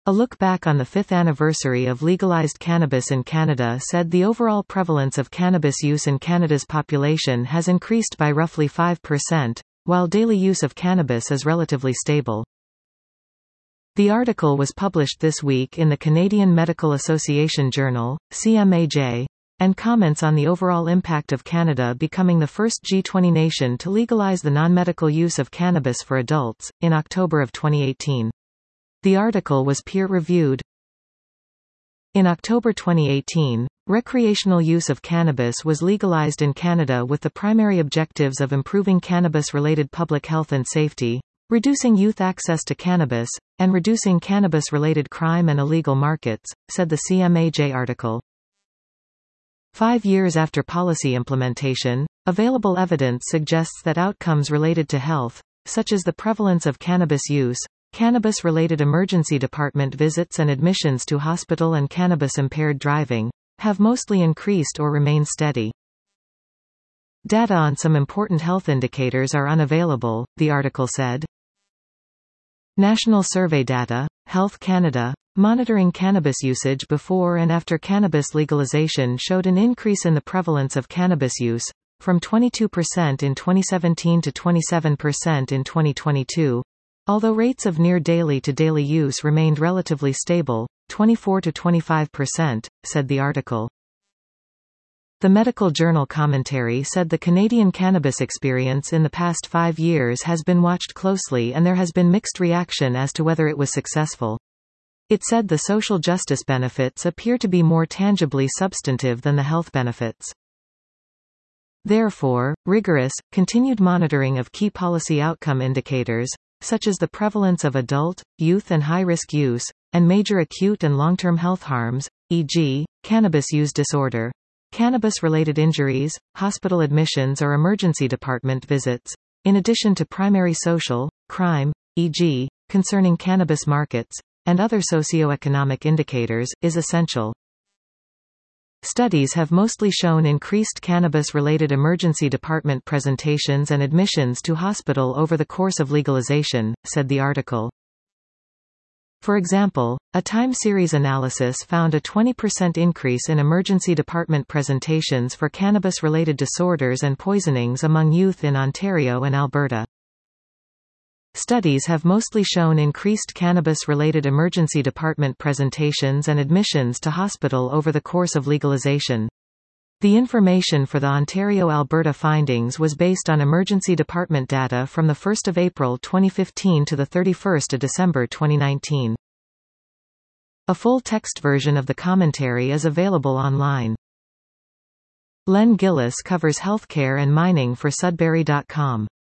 A look back on the fifth anniversary of legalized cannabis in Canada said the overall prevalence of cannabis use in Canada's population has increased by roughly 5%, while daily use of cannabis is relatively stable. The article was published this week in the Canadian Medical Association Journal, CMAJ, and comments on the overall impact of Canada becoming the first G20 nation to legalize the non-medical use of cannabis for adults, in October of 2018. The article was peer-reviewed. In October 2018, recreational use of cannabis was legalized in Canada with the primary objectives of improving cannabis-related public health and safety, reducing youth access to cannabis, and reducing cannabis-related crime and illegal markets, said the CMAJ article. 5 years after policy implementation, available evidence suggests that outcomes related to health, such as the prevalence of cannabis use, cannabis-related emergency department visits and admissions to hospital and cannabis-impaired driving, have mostly increased or remained steady. Data on some important health indicators are unavailable, the article said. National survey data, Health Canada, monitoring cannabis usage before and after cannabis legalization showed an increase in the prevalence of cannabis use, from 22% in 2017 to 27% in 2022. Although rates of near daily to daily use remained relatively stable, 24 to 25%, said the article. The medical journal commentary said the Canadian cannabis experience in the past 5 years has been watched closely and there has been mixed reaction as to whether it was successful. It said the social justice benefits appear to be more tangibly substantive than the health benefits. Therefore, rigorous, continued monitoring of key policy outcome indicators, such as the prevalence of adult, youth and high-risk use, and major acute and long-term health harms, e.g., cannabis use disorder, cannabis-related injuries, hospital admissions or emergency department visits, in addition to primary social, crime, e.g., concerning cannabis markets, and other socio-economic indicators, is essential. Studies have mostly shown increased cannabis-related emergency department presentations and admissions to hospital over the course of legalization, said the article. For example, a time series analysis found a 20% increase in emergency department presentations for cannabis-related disorders and poisonings among youth in Ontario and Alberta. Studies have mostly shown increased cannabis-related emergency department presentations and admissions to hospital over the course of legalization. The information for the Ontario-Alberta findings was based on emergency department data from 1 April 2015 to 31 December 2019. A full-text version of the commentary is available online. Len Gillis covers healthcare and mining for Sudbury.com.